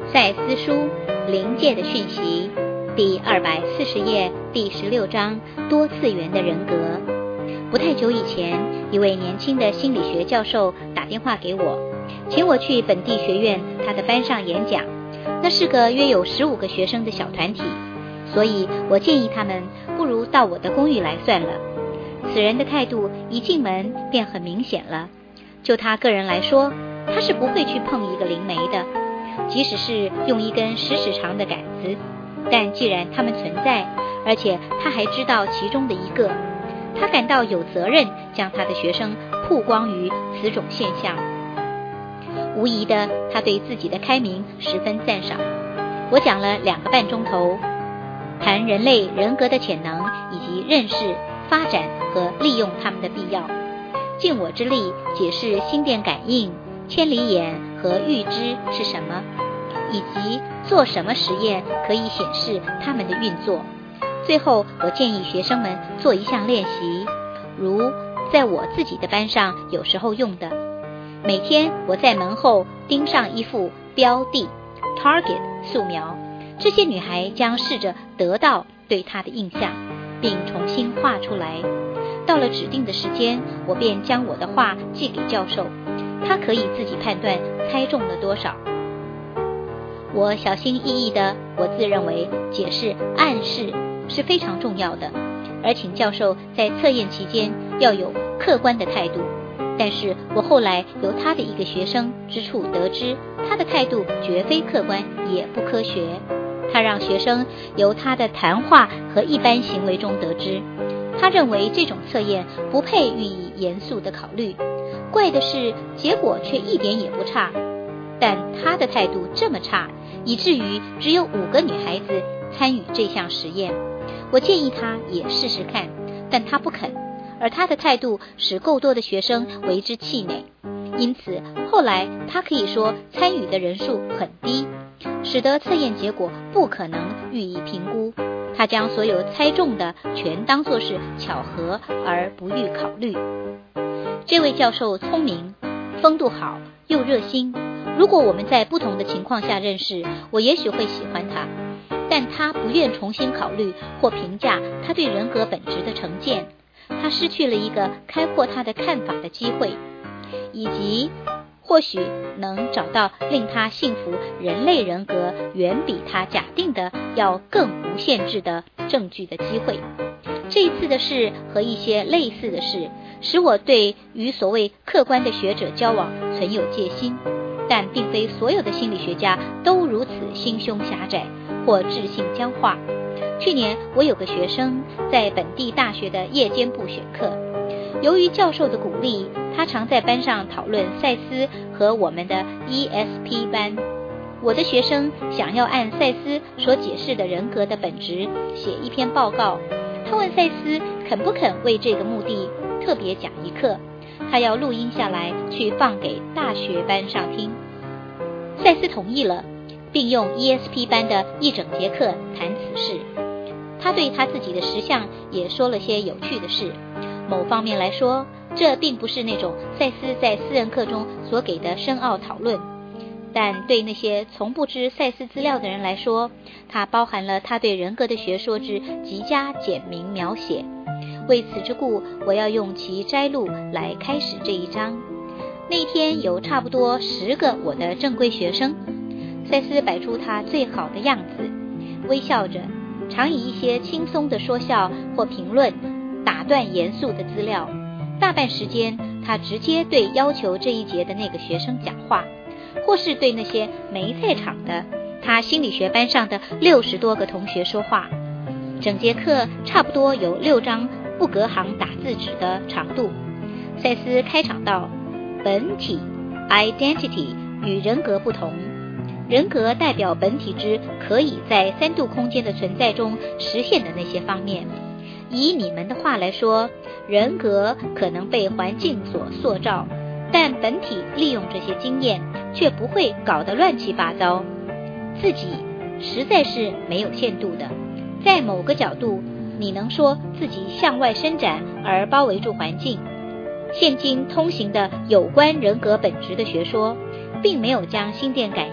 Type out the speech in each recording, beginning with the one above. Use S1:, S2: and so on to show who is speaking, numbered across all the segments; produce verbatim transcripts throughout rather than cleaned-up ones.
S1: 赛斯书灵界的讯息第二百四十页第十六章多次元的人格。不太久以前，一位年轻的心理学教授打电话给我，请我去本地学院他的班上演讲。那是个约有十五个学生的小团体，所以我建议他们不如到我的公寓来算了。此人的态度一进门便很明显了，就他个人来说，他是不会去碰一个灵媒的，即使是用一根十尺长的杆子。但既然他们存在，而且他还知道其中的一个，他感到有责任将他的学生曝光于此种现象。无疑的，他对自己的开明十分赞赏。我讲了两个半钟头，谈人类人格的潜能，以及认识、发展和利用它们的必要，尽我之力解释心电感应、千里眼和预知是什么，以及做什么实验可以显示它们的运作。最后，我建议学生们做一项练习，如在我自己的班上有时候用的。每天我在门后钉上一幅标的 target 素描，这些女孩将试着得到对它的印象，并重新画出来。到了指定的时间，我便将我的画寄给教授，他可以自己判断猜中了多少。我小心翼翼的，我自认为解释暗示是非常重要的，而请教授在测验期间要有客观的态度。但是我后来由他的一个学生之处得知，他的态度绝非客观，也不科学。他让学生由他的谈话和一般行为中得知，他认为这种测验不配予以严肃的考虑。怪的是，结果却一点也不差。但他的态度这么差，以至于只有五个女孩子参与这项实验。我建议他也试试看，但他不肯。而他的态度使够多的学生为之气馁，因此后来他可以说参与的人数很低，使得测验结果不可能予以评估。他将所有猜中的全当作是巧合而不予考虑。这位教授聪明，风度好，又热心。如果我们在不同的情况下认识，我也许会喜欢他，但他不愿重新考虑或评价他对人格本质的成见。他失去了一个开阔他的看法的机会，以及或许能找到令他信服人类人格远比他假定的要更无限制的证据的机会。这一次的事和一些类似的事使我对与所谓客观的学者交往存有戒心，但并非所有的心理学家都如此心胸狭窄或智性僵化。去年我有个学生在本地大学的夜间部选课，由于教授的鼓励，他常在班上讨论赛斯和我们的 E S P 班。我的学生想要按赛斯所解释的人格的本质写一篇报告，他问赛斯肯不肯为这个目的特别讲一课，他要录音下来去放给大学班上听。赛斯同意了，并用 E S P 班的一整节课谈此事。他对他自己的实相也说了些有趣的事。某方面来说，这并不是那种赛斯在私人课中所给的深奥讨论，但对那些从不知赛斯资料的人来说，它包含了他对人格的学说之极佳简明描写。为此之故，我要用其摘录来开始这一章。那天有差不多十个我的正规学生，赛斯摆出他最好的样子，微笑着，常以一些轻松的说笑或评论打断严肃的资料。大半时间他直接对要求这一节的那个学生讲话，或是对那些没在场的他心理学班上的六十多个同学说话。整节课差不多有六张不隔行打字纸的长度。赛斯开场道，本体 identity 与人格不同，人格代表本体之可以在三度空间的存在中实现的那些方面。以你们的话来说，人格可能被环境所塑造，但本体利用这些经验，却不会搞得乱七八糟。自己实在是没有限度的，在某个角度，你能说自己向外伸展而包围住环境。现今通行的有关人格本质的学说，并没有将心电感应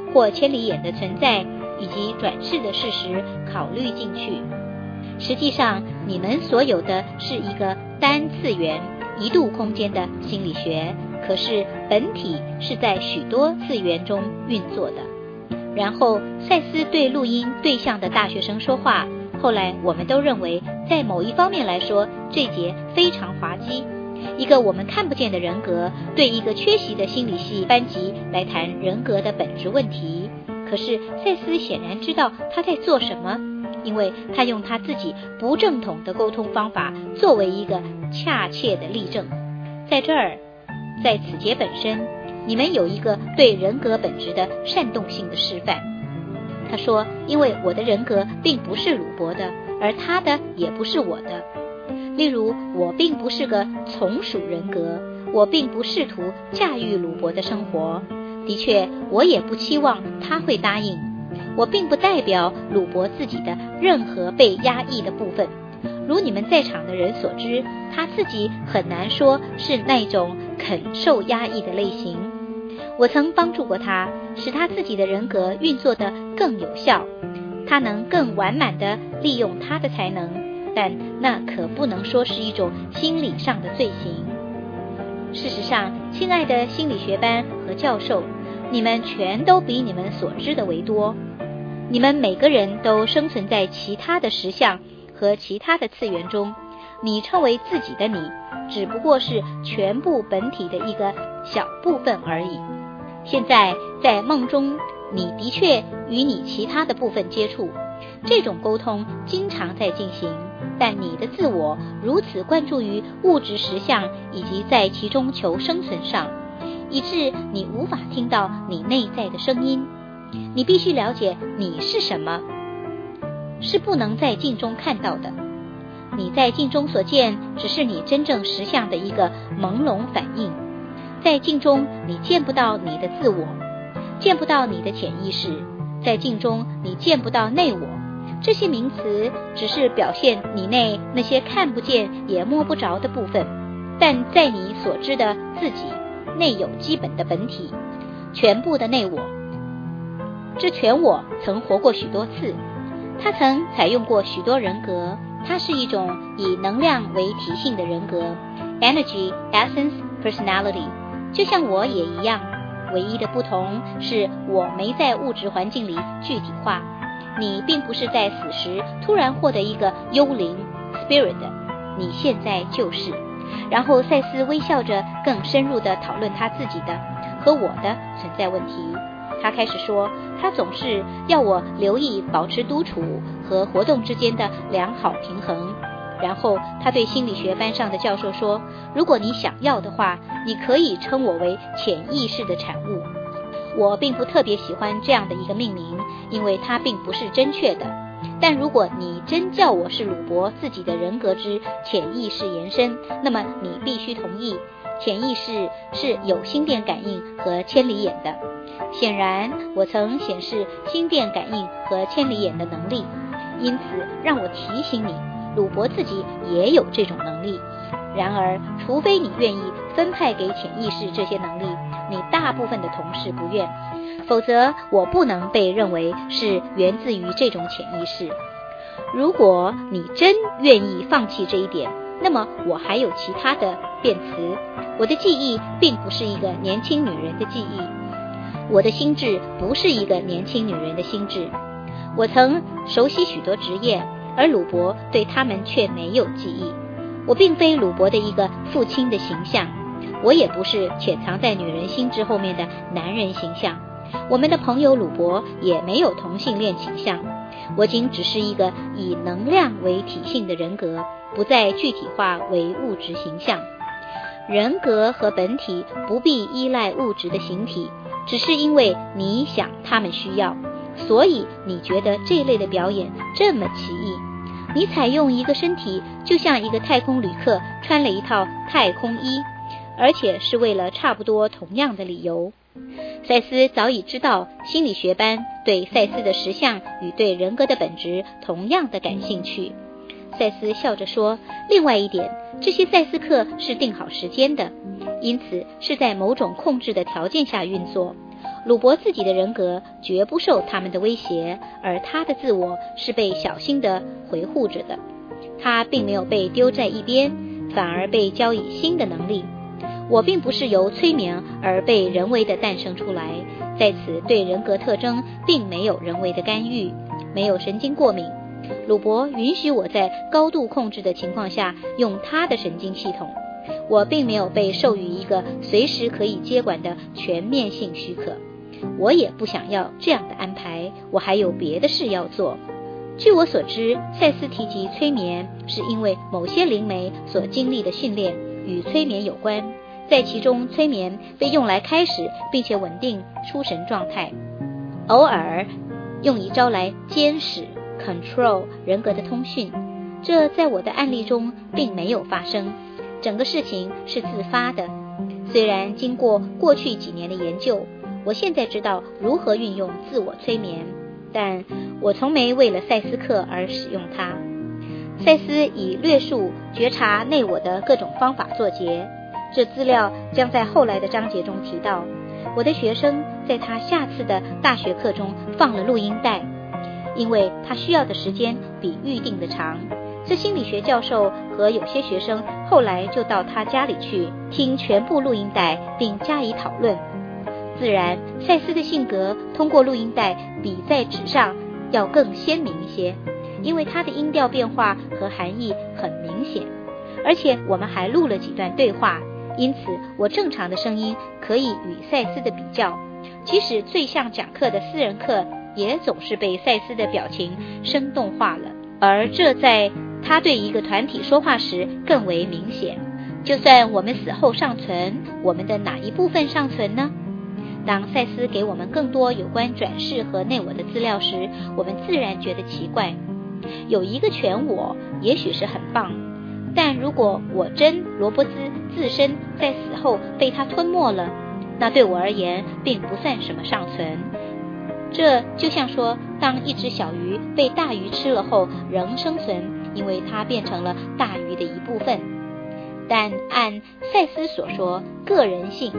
S1: 或千里眼的存在以及转世的事实考虑进去。实际上，你们所有的是一个单次元一度空间的心理学，可是本体是在许多次元中运作的。然后赛斯对录音对象的大学生说话，后来我们都认为，在某一方面来说，这节非常滑稽。一个我们看不见的人格对一个缺席的心理系班级来谈人格的本质问题，可是赛斯显然知道他在做什么，因为他用他自己不正统的沟通方法作为一个恰切的例证。在这儿，在此节本身，你们有一个对人格本质的煽动性的示范。他说，因为我的人格并不是鲁伯的，而他的也不是我的。例如，我并不是个从属人格，我并不试图驾驭鲁伯的生活，的确，我也不期望他会答应。我并不代表鲁伯自己的任何被压抑的部分，如你们在场的人所知，他自己很难说是那种肯受压抑的类型。我曾帮助过他，使他自己的人格运作得更有效，他能更完满地利用他的才能，但那可不能说是一种心理上的罪行。事实上，亲爱的心理学班和教授，你们全都比你们所知的为多。你们每个人都生存在其他的实相和其他的次元中，你称为自己的你，只不过是全部本体的一个小部分而已。现在在梦中，你的确与你其他的部分接触，这种沟通经常在进行，但你的自我如此关注于物质实相以及在其中求生存上，以致你无法听到你内在的声音。你必须了解你是什么，是不能在镜中看到的。你在镜中所见只是你真正实相的一个朦胧反应，在镜中你见不到你的自我，见不到你的潜意识，在镜中你见不到内我。这些名词只是表现你内那些看不见也摸不着的部分，但在你所知的自己内有基本的本体，全部的内我。这全我曾活过许多次，它曾采用过许多人格，它是一种以能量为体性的人格 Energy, Essence, Personality， 就像我也一样，唯一的不同是我没在物质环境里具体化。你并不是在死时突然获得一个幽灵 Spirit， 你现在就是。然后赛斯微笑着更深入地讨论他自己的和我的存在问题。他开始说，他总是要我留意保持独处和活动之间的良好平衡。然后他对心理学班上的教授说，如果你想要的话，你可以称我为潜意识的产物。我并不特别喜欢这样的一个命名，因为它并不是正确的。但如果你真叫我是鲁伯自己的人格之潜意识延伸，那么你必须同意，潜意识是有心电感应和千里眼的。显然，我曾显示心电感应和千里眼的能力，因此让我提醒你，鲁伯自己也有这种能力。然而，除非你愿意分派给潜意识这些能力，你大部分的同事不愿，否则我不能被认为是源自于这种潜意识。如果你真愿意放弃这一点，那么我还有其他的辩词。我的记忆并不是一个年轻女人的记忆，我的心智不是一个年轻女人的心智。我曾熟悉许多职业，而鲁伯对他们却没有记忆。我并非鲁伯的一个父亲的形象，我也不是潜藏在女人心智后面的男人形象。我们的朋友鲁伯也没有同性恋倾向。我仅只是一个以能量为体性的人格，不再具体化为物质形象。人格和本体不必依赖物质的形体，只是因为你想他们需要，所以你觉得这类的表演这么奇异。你采用一个身体，就像一个太空旅客穿了一套太空衣，而且是为了差不多同样的理由。赛斯早已知道心理学班对赛斯的实相与对人格的本质同样的感兴趣。赛斯笑着说，另外一点，这些赛斯课是定好时间的，因此是在某种控制的条件下运作。 鲁伯自己的人格绝不受他们的威胁，而他的自我是被小心地维护着的。他并没有被丢在一边，反而被交以新的能力。我并不是由催眠而被人为的诞生出来，在此对人格特征并没有人为的干预，没有神经过敏。鲁伯允许我在高度控制的情况下用他的神经系统，我并没有被授予一个随时可以接管的全面性许可，我也不想要这样的安排，我还有别的事要做。据我所知，赛斯提及催眠是因为某些灵媒所经历的训练与催眠有关，在其中催眠被用来开始并且稳定出神状态，偶尔用一招来监视 control 人格的通讯，这在我的案例中并没有发生，整个事情是自发的。虽然经过过去几年的研究，我现在知道如何运用自我催眠，但我从没为了赛斯课而使用它。赛斯以略述觉察内我的各种方法作结，这资料将在后来的章节中提到。我的学生在他下次的大学课中放了录音带，因为他需要的时间比预定的长。这心理学教授和有些学生后来就到他家里去听全部录音带并加以讨论。自然，赛斯的性格通过录音带比在纸上要更鲜明一些，因为他的音调变化和含义很明显，而且我们还录了几段对话，因此我正常的声音可以与赛斯的比较，即使最像讲课的私人课也总是被赛斯的表情生动化了，而这在他对一个团体说话时更为明显。就算我们死后尚存，我们的哪一部分尚存呢？当赛斯给我们更多有关转世和内我的资料时，我们自然觉得奇怪。有一个全我也许是很棒，但如果我真罗伯兹自身在死后被他吞没了，那对我而言并不算什么尚存。这就像说，当一只小鱼被大鱼吃了后仍生存，因为它变成了大鱼的一部分。但按赛斯所说，个人性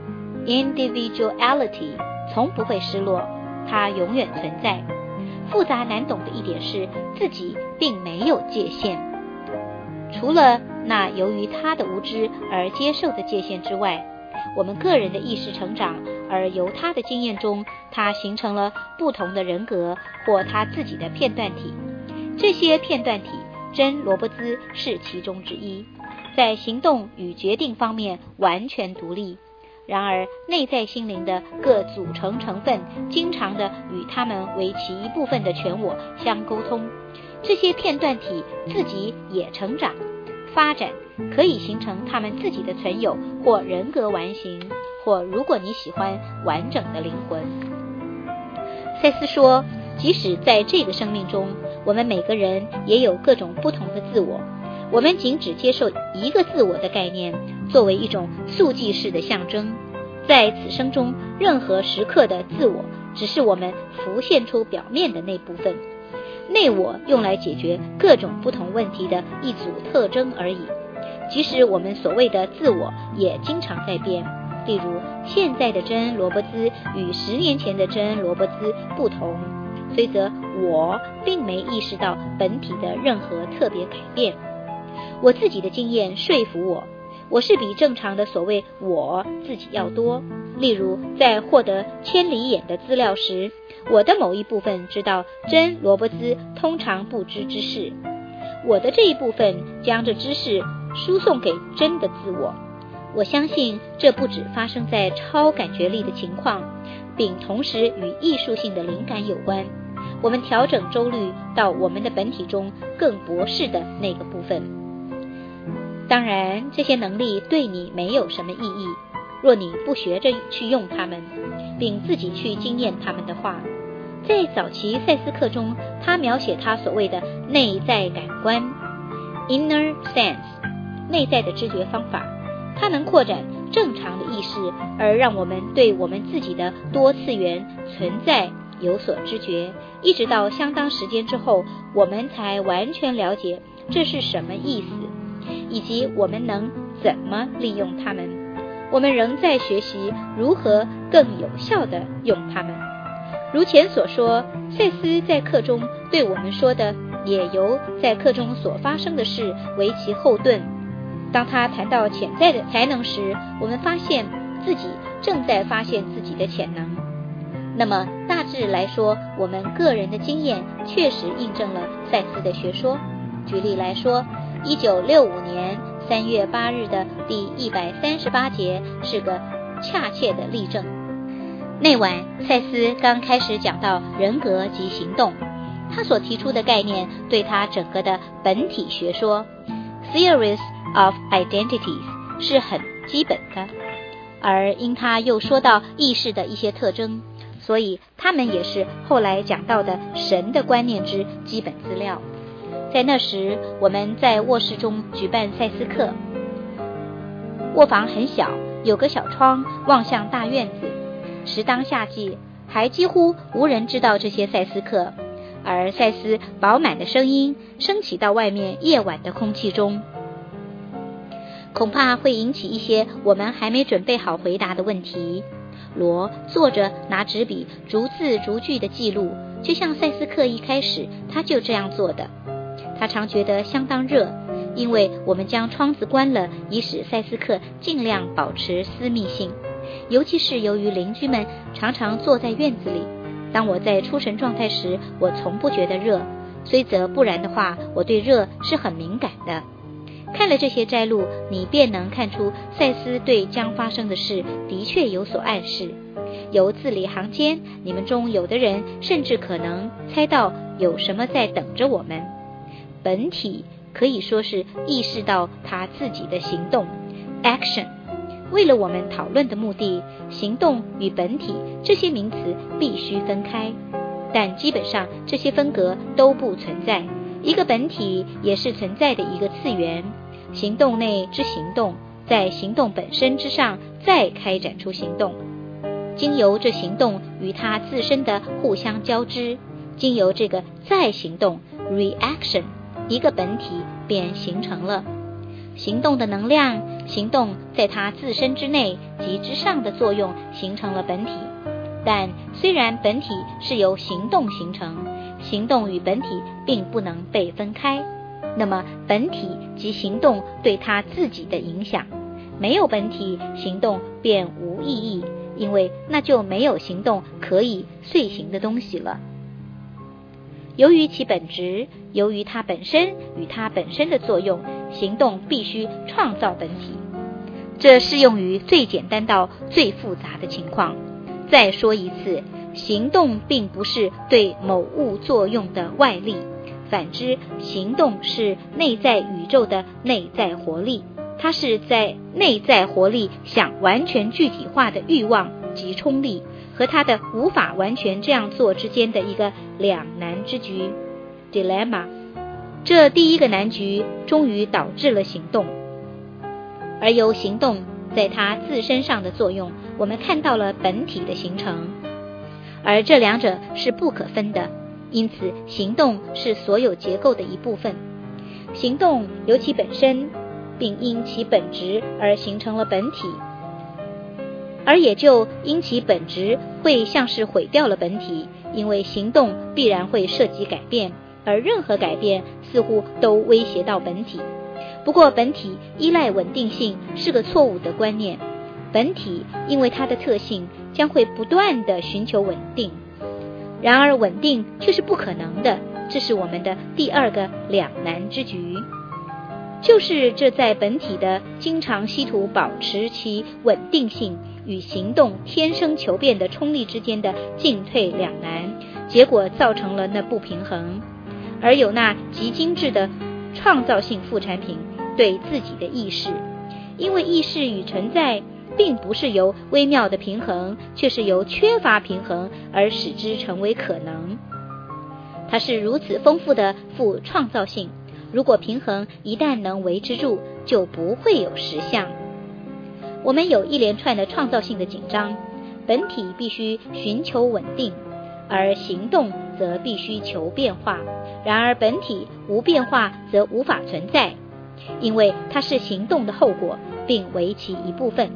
S1: individuality 从不会失落，它永远存在。复杂难懂的一点是，自己并没有界限，除了那由于他的无知而接受的界限之外，我们个人的意识成长，而由他的经验中，他形成了不同的人格或他自己的片段体。这些片段体，真罗伯兹是其中之一，在行动与决定方面完全独立。然而内在心灵的各组成成分经常的与他们为其一部分的全我相沟通，这些片段体自己也成长发展，可以形成他们自己的存有或人格完形，或如果你喜欢完整的灵魂。赛斯说，即使在这个生命中，我们每个人也有各种不同的自我，我们仅只接受一个自我的概念作为一种速记式的象征。在此生中，任何时刻的自我只是我们浮现出表面的那部分，内我用来解决各种不同问题的一组特征而已。即使我们所谓的自我也经常在变，例如现在的珍恩罗伯兹与十年前的珍恩罗伯兹不同，虽则我并没意识到本体的任何特别改变。我自己的经验说服我，我是比正常的所谓我自己要多。例如在获得千里眼的资料时，我的某一部分知道珍罗伯兹通常不知之事，我的这一部分将这知识输送给珍的自我。我相信这不只发生在超感觉力的情况，并同时与艺术性的灵感有关。我们调整周率到我们的本体中更博士的那个部分。当然，这些能力对你没有什么意义，若你不学着去用它们，并自己去经验它们的话。在早期赛斯课中，他描写他所谓的内在感官 inner sense 内在的知觉方法，它能扩展正常的意识，而让我们对我们自己的多次元存在有所知觉，一直到相当时间之后，我们才完全了解这是什么意思，以及我们能怎么利用它们。 我们仍在学习如何更有效地用它们。如前所说，赛斯在课中对我们说的也由在课中所发生的事为其后盾。当他谈到潜在的才能时，我们发现自己正在发现自己的潜能。那么大致来说，我们个人的经验确实印证了赛斯的学说。举例来说，一九六五年三月八日的第一百三十八节是个恰切的例证。那晚赛斯刚开始讲到人格及行动，他所提出的概念对他整个的本体学说 Theories of Identities 是很基本的，而因他又说到意识的一些特征，所以他们也是后来讲到的神的观念之基本资料。在那时，我们在卧室中举办赛斯课，卧房很小，有个小窗望向大院子。时当夏季，还几乎无人知道这些赛斯课，而赛斯饱满的声音升起到外面夜晚的空气中，恐怕会引起一些我们还没准备好回答的问题。罗坐着拿纸笔逐字逐句的记录，就像赛斯课一开始他就这样做的。他常觉得相当热，因为我们将窗子关了，以使赛斯课尽量保持私密性，尤其是由于邻居们常常坐在院子里。当我在出神状态时，我从不觉得热，虽则不然的话，我对热是很敏感的。看了这些摘录，你便能看出赛斯对将发生的事的确有所暗示。由字里行间，你们中有的人甚至可能猜到有什么在等着我们。本体可以说是意识到他自己的行动 action。 为了我们讨论的目的，行动与本体这些名词必须分开，但基本上这些分隔都不存在。一个本体也是存在的一个次元，行动内之行动，在行动本身之上再开展出行动，经由这行动与它自身的互相交织，经由这个再行动 reaction， 一个本体便形成了。行动的能量，行动在它自身之内及之上的作用形成了本体。但虽然本体是由行动形成，行动与本体并不能被分开，那么本体及行动对它自己的影响，没有本体，行动便无意义，因为那就没有行动可以遂行的东西了。由于其本质，由于它本身与它本身的作用，行动必须创造本体。这适用于最简单到最复杂的情况。再说一次，行动并不是对某物作用的外力，反之，行动是内在宇宙的内在活力，它是在内在活力想完全具体化的欲望及冲力和它的无法完全这样做之间的一个两难之局 dilemma。 这第一个难局终于导致了行动，而由行动在它自身上的作用，我们看到了本体的形成，而这两者是不可分的，因此行动是所有结构的一部分。行动由其本身，并因其本质而形成了本体，而也就因其本质会像是毁掉了本体，因为行动必然会涉及改变，而任何改变似乎都威胁到本体。不过本体依赖稳定性是个错误的观念，本体因为它的特性将会不断地寻求稳定，然而稳定却是不可能的，这是我们的第二个两难之局。就是这在本体的经常希图保持其稳定性与行动天生求变的冲力之间的进退两难，结果造成了那不平衡。而有那极精致的创造性副产品对自己的意识，因为意识与存在并不是由微妙的平衡，却是由缺乏平衡而使之成为可能。它是如此丰富的副创造性，如果平衡一旦能维持住，就不会有实相。我们有一连串的创造性的紧张，本体必须寻求稳定，而行动则必须求变化。然而本体无变化则无法存在，因为它是行动的后果，并为其一部分。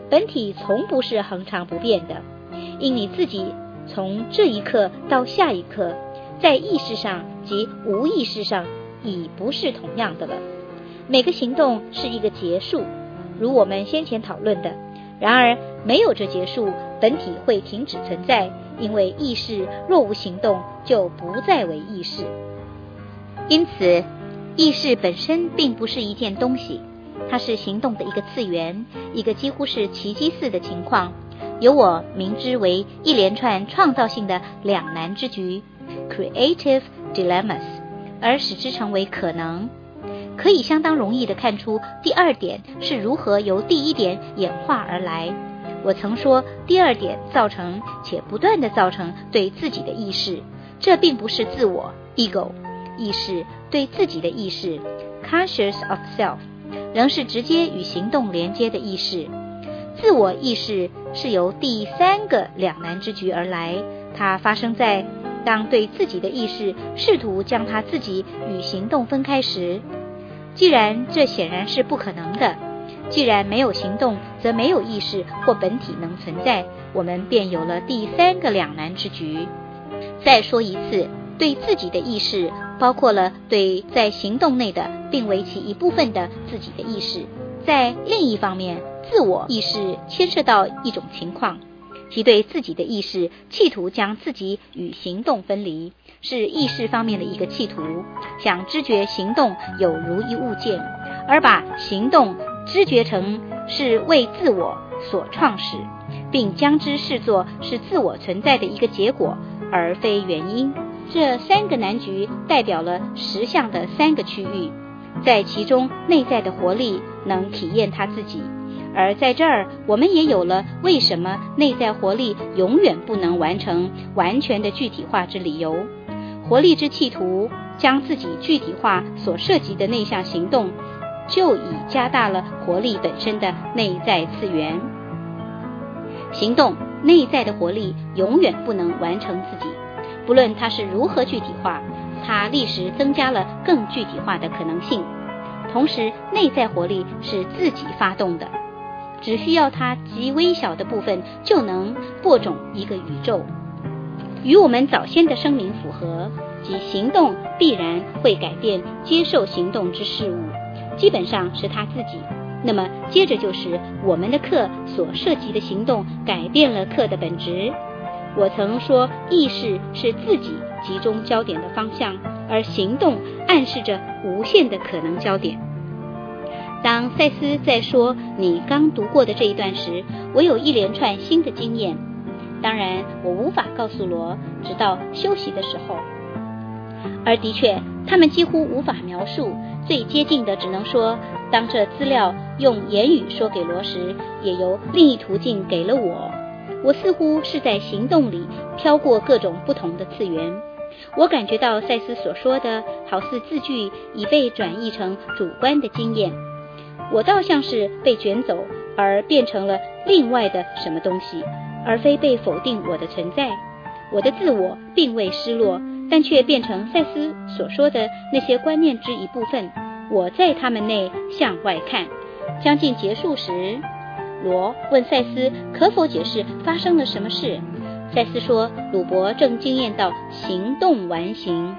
S1: 本体从不是恒常不变的，因你自己从这一刻到下一刻，在意识上及无意识上已不是同样的了。每个行动是一个结束，如我们先前讨论的。然而没有这结束，本体会停止存在，因为意识若无行动，就不再为意识。因此意识本身并不是一件东西，它是行动的一个次元，一个几乎是奇迹似的情况，由我明知为一连串创造性的两难之局 creative dilemmas 而使之成为可能。可以相当容易地看出第二点是如何由第一点演化而来。我曾说第二点造成且不断地造成对自己的意识，这并不是自我 ego 意识，对自己的意识 conscious of self 仍是直接与行动连接的意识。自我意识是由第三个两难之局而来，它发生在当对自己的意识试图将它自己与行动分开时。既然这显然是不可能的，既然没有行动则没有意识或本体能存在，我们便有了第三个两难之局。再说一次，对自己的意识包括了对在行动内的并为其一部分的自己的意识。在另一方面，自我意识牵涉到一种情况，即对自己的意识企图将自己与行动分离，是意识方面的一个企图，想知觉行动有如一物件，而把行动知觉成是为自我所创始，并将之视作是自我存在的一个结果，而非原因。这三个难局代表了实相的三个区域，在其中内在的活力能体验它自己，而在这儿我们也有了为什么内在活力永远不能完成完全的具体化之理由。活力之企图将自己具体化所涉及的内向行动，就已加大了活力本身的内在次元。行动内在的活力永远不能完成自己，不论它是如何具体化，它立时增加了更具体化的可能性。同时内在活力是自己发动的，只需要它极微小的部分就能播种一个宇宙，与我们早先的声明符合，即行动必然会改变接受行动之事物，基本上是他自己。那么接着就是我们的课所涉及的行动改变了课的本质。我曾说意识是自己集中焦点的方向，而行动暗示着无限的可能焦点。当赛斯在说你刚读过的这一段时，我有一连串新的经验，当然我无法告诉罗，直到休息的时候。而的确他们几乎无法描述，最接近的只能说，当这资料用言语说给罗时，也由另一途径给了我。我似乎是在行动里飘过各种不同的次元。我感觉到赛斯所说的好似字句已被转译成主观的经验，我倒像是被卷走而变成了另外的什么东西，而非被否定我的存在。我的自我并未失落，但却变成赛斯所说的那些观念之一部分。我在他们内向外看。将近结束时，罗问赛斯可否解释发生了什么事。赛斯说鲁伯正经验到行动完形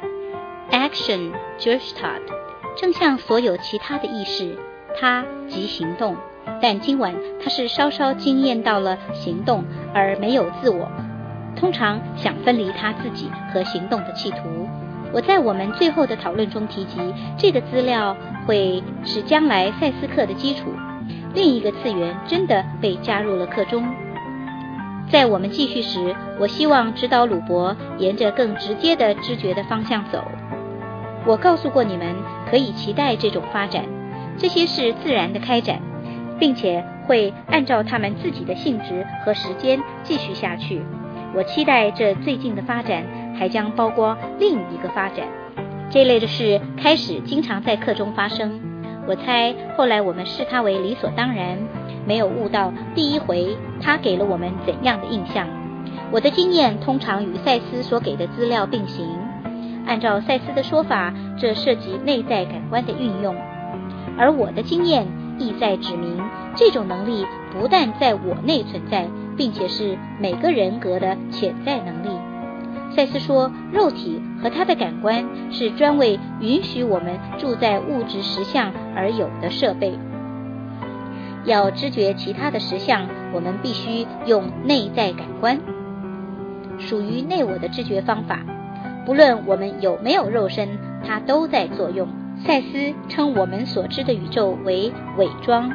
S1: Action Gestalt， 正像所有其他的意识，它即行动，但今晚他是稍稍经验到了行动而没有自我，通常想分离他自己和行动的企图。我在我们最后的讨论中提及，这个资料会是将来赛斯课的基础。另一个次元真的被加入了课中。在我们继续时，我希望指导鲁伯沿着更直接的知觉的方向走。我告诉过你们，可以期待这种发展，这些是自然的开展，并且会按照他们自己的性质和时间继续下去。我期待这最近的发展还将包括另一个发展。这类的事开始经常在课中发生，我猜后来我们视它为理所当然，没有悟到第一回它给了我们怎样的印象。我的经验通常与赛斯所给的资料并行，按照赛斯的说法，这涉及内在感官的运用，而我的经验意在指明这种能力不但在我内存在，并且是每个人格的潜在能力。赛斯说，肉体和它的感官是专为允许我们住在物质实相而有的设备。要知觉其他的实相，我们必须用内在感官，属于内我的知觉方法。不论我们有没有肉身，它都在作用。赛斯称我们所知的宇宙为伪装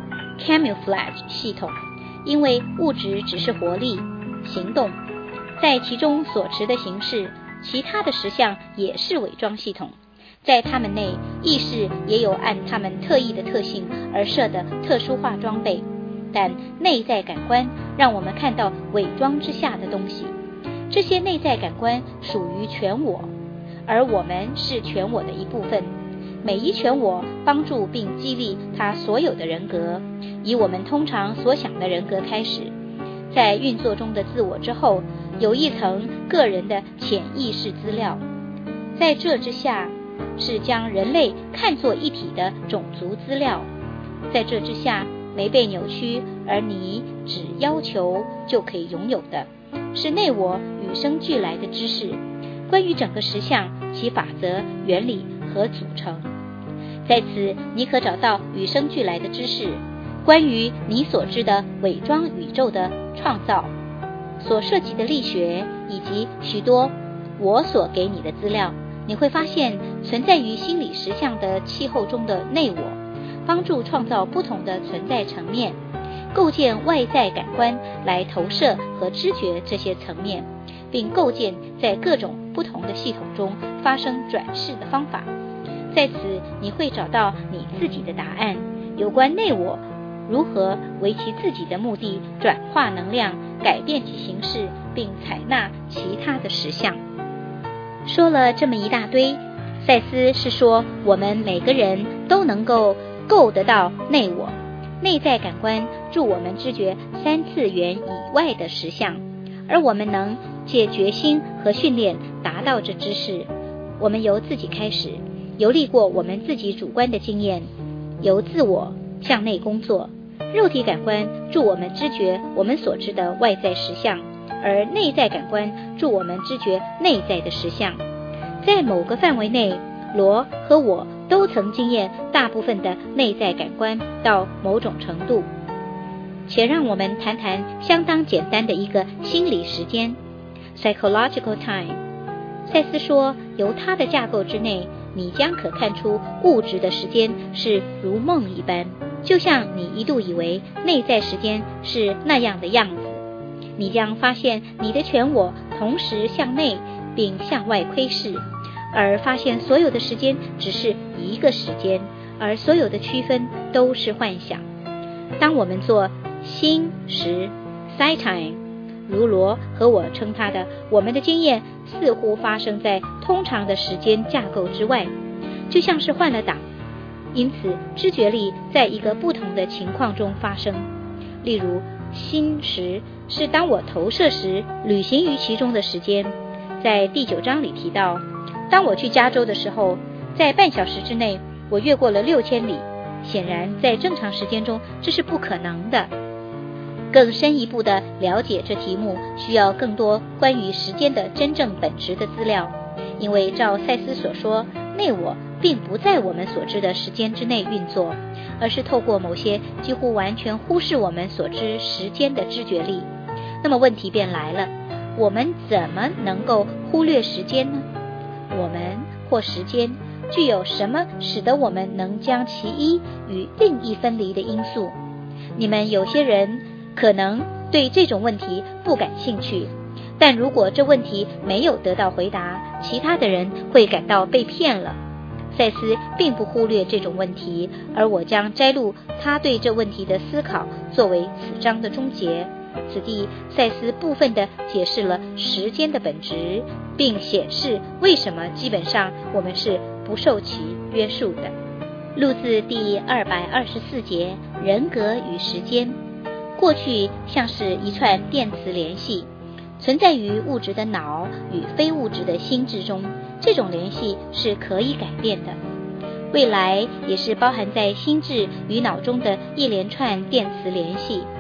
S1: camouflage 系统，因为物质只是活力、行动，在其中所持的形式，其他的实相也是伪装系统。在它们内，意识也有按它们特异的特性而设的特殊化装备，但内在感官让我们看到伪装之下的东西。这些内在感官属于全我，而我们是全我的一部分。每一全我帮助并激励它所有的人格，以我们通常所想的人格开始。在运作中的自我之后，有一层个人的潜意识资料，在这之下是将人类看作一体的种族资料，在这之下没被扭曲，而你只要求就可以拥有的是内我与生俱来的知识，关于整个实相、其法则、原理和组成。在此，你可找到与生俱来的知识，关于你所知的伪装宇宙的创造，所涉及的力学，以及许多我所给你的资料。你会发现，存在于心理实相的气候中的内我，帮助创造不同的存在层面，构建外在感官来投射和知觉这些层面，并构建在各种不同的系统中发生转世的方法。在此，你会找到你自己的答案，有关内我如何为其自己的目的转化能量，改变其形式，并采纳其他的实相。说了这么一大堆，赛斯是说我们每个人都能够够得到内我，内在感官助我们知觉三次元以外的实相，而我们能借决心和训练达到这知识。我们由自己开始，游历过我们自己主观的经验，由自我向内工作。肉体感官助我们知觉我们所知的外在实相，而内在感官助我们知觉内在的实相。在某个范围内，罗和我都曾经验大部分的内在感官到某种程度。且让我们谈谈相当简单的一个心理时间 psychological time。 赛斯说，由它的架构之内，你将可看出物质的时间是如梦一般，就像你一度以为内在时间是那样的样子。你将发现你的全我同时向内并向外窥视，而发现所有的时间只是一个时间，而所有的区分都是幻想。当我们做心时 sight time， 如罗和我称它的，我们的经验似乎发生在通常的时间架构之外，就像是换了档。因此知觉力在一个不同的情况中发生。例如心时是当我投射时旅行于其中的时间。在第九章里提到，当我去加州的时候，在半小时之内我越过了六千里，显然在正常时间中这是不可能的。更深一步的了解这题目，需要更多关于时间的真正本质的资料，因为照赛斯所说，内我并不在我们所知的时间之内运作，而是透过某些几乎完全忽视我们所知时间的知觉力。那么问题便来了，我们怎么能够忽略时间呢？我们或时间具有什么使得我们能将其一与另一分离的因素？你们有些人可能对这种问题不感兴趣，但如果这问题没有得到回答，其他的人会感到被骗了。赛斯并不忽略这种问题，而我将摘录他对这问题的思考作为此章的终结。此地赛斯部分地解释了时间的本质，并显示为什么基本上我们是不受其约束的。录自第二百二十四节，人格与时间。过去像是一串电磁联系，存在于物质的脑与非物质的心智中，这种联系是可以改变的。未来也是包含在心智与脑中的一连串电磁联系，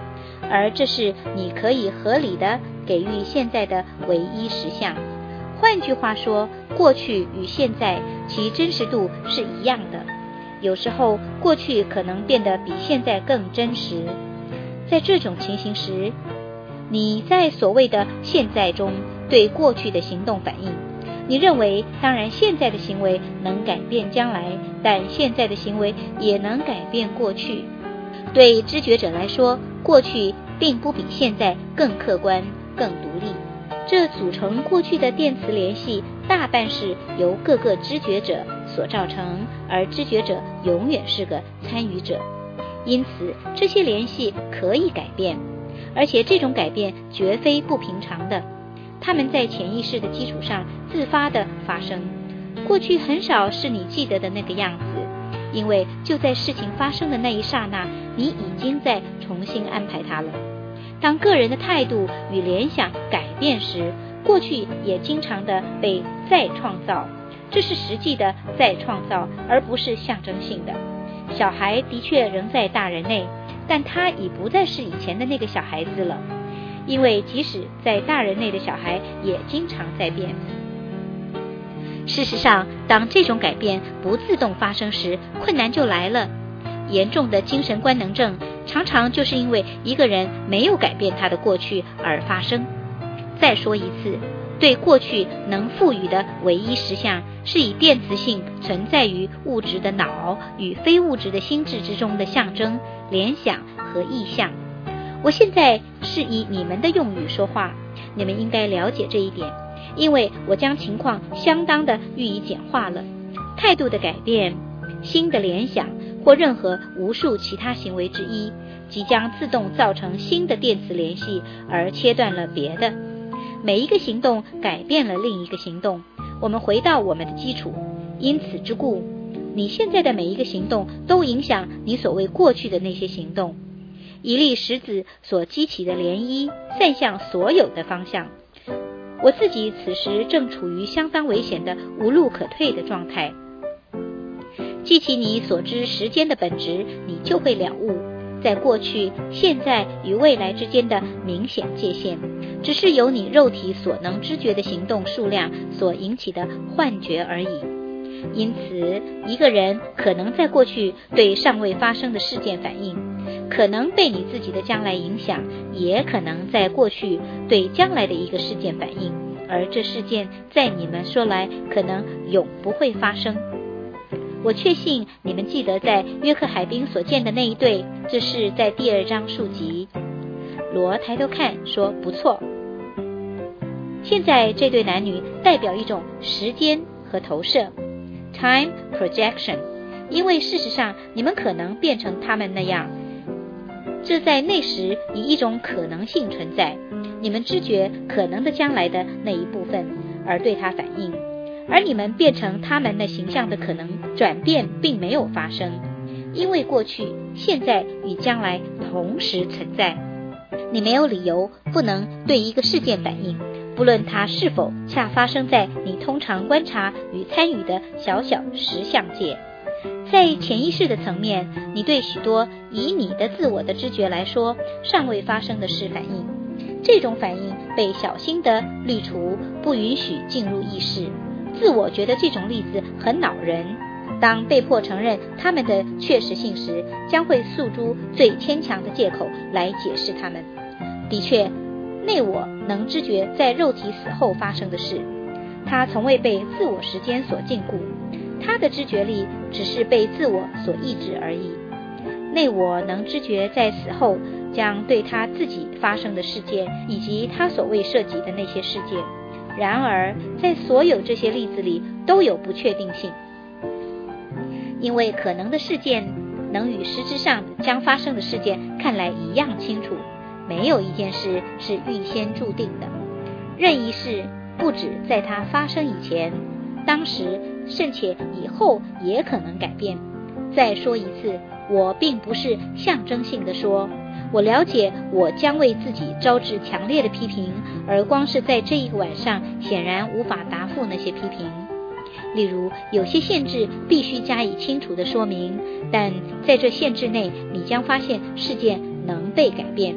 S1: 而这是你可以合理的给予现在的唯一实相。换句话说，过去与现在其真实度是一样的，有时候过去可能变得比现在更真实。在这种情形时，你在所谓的现在中对过去的行动反应，你认为当然现在的行为能改变将来，但现在的行为也能改变过去。对知觉者来说，过去并不比现在更客观更独立，这组成过去的电磁联系大半是由各个知觉者所造成，而知觉者永远是个参与者。因此这些联系可以改变，而且这种改变绝非不平常的，它们在潜意识的基础上自发地发生。过去很少是你记得的那个样子，因为就在事情发生的那一刹那，你已经在重新安排它了。当个人的态度与联想改变时，过去也经常地被再创造，这是实际的再创造，而不是象征性的。小孩的确仍在大人内，但他已不再是以前的那个小孩子了，因为即使在大人内的小孩也经常在变。事实上，当这种改变不自动发生时，困难就来了。严重的精神官能症常常就是因为一个人没有改变他的过去而发生。再说一次，对过去能赋予的唯一实相，是以电磁性存在于物质的脑与非物质的心智之中的象征、联想和意象。我现在是以你们的用语说话，你们应该了解这一点，因为我将情况相当的予以简化了。态度的改变、新的联想或任何无数其他行为之一，即将自动造成新的电磁联系而切断了别的。每一个行动改变了另一个行动。我们回到我们的基础，因此之故，你现在的每一个行动都影响你所谓过去的那些行动。一粒石子所激起的涟漪散向所有的方向。我自己此时正处于相当危险的无路可退的状态。记起你所知时间的本质，你就会了悟，在过去、现在与未来之间的明显界限，只是由你肉体所能知觉的行动数量所引起的幻觉而已。因此，一个人可能在过去对尚未发生的事件反应，可能被你自己的将来影响，也可能在过去对将来的一个事件反应，而这事件在你们说来可能永不会发生。我确信你们记得在约克海滨所见的那一对，这是在第二章述集。罗抬头看说，不错。现在这对男女代表一种时间和投射 time projection， 因为事实上你们可能变成他们那样，这在那时以一种可能性存在，你们知觉可能的将来的那一部分而对它反应，而你们变成他们那形象的可能转变并没有发生，因为过去、现在与将来同时存在。你没有理由不能对一个事件反应，不论它是否恰发生在你通常观察与参与的小小实相界。在潜意识的层面，你对许多以你的自我的知觉来说尚未发生的事反应，这种反应被小心地滤除，不允许进入意识。自我觉得这种例子很恼人，当被迫承认它们的确实性时，将会诉诸最牵强的借口来解释它们。的确，内我能知觉在肉体死后发生的事，它从未被自我时间所禁锢，它的知觉力只是被自我所抑制而已。内我能知觉在死后将对他自己发生的事件，以及他所谓涉及的那些事件。然而在所有这些例子里都有不确定性，因为可能的事件能与实质上将发生的事件看来一样清楚，没有一件事是预先注定的。任意事不止在它发生以前、当时，甚且以后也可能改变。再说一次，我并不是象征性的说，我了解我将为自己招致强烈的批评，而光是在这一个晚上显然无法答复那些批评。例如，有些限制必须加以清楚的说明，但在这限制内，你将发现事件能被改变。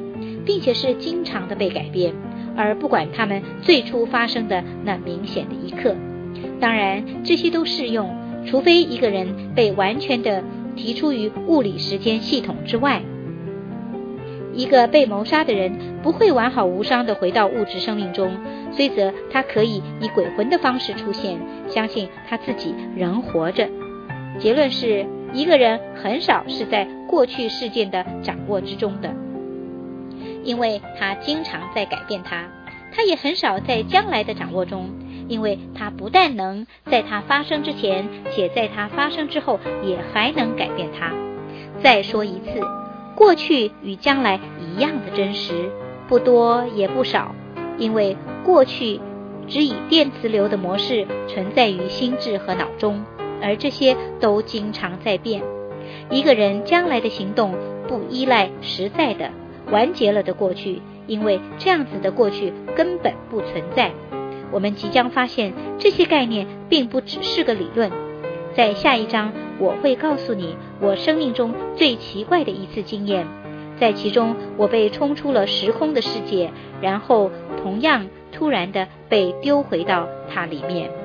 S1: 并且是经常的被改变，而不管它们最初发生的那明显的一刻。当然，这些都适用，除非一个人被完全的提出于物理时间系统之外。一个被谋杀的人不会完好无伤地回到物质生命中，虽则他可以以鬼魂的方式出现，相信他自己仍活着。结论是，一个人很少是在过去事件的掌握之中的，因为他经常在改变它；他也很少在将来的掌握中，因为他不但能在它发生之前，且在它发生之后也还能改变它。再说一次，过去与将来一样的真实，不多也不少，因为过去只以电磁流的模式存在于心智和脑中，而这些都经常在变。一个人将来的行动不依赖实在的完结了的过去，因为这样子的过去根本不存在。我们即将发现这些概念并不只是个理论。在下一章我会告诉你我生命中最奇怪的一次经验，在其中我被冲出了时空的世界，然后同样突然地被丢回到它里面。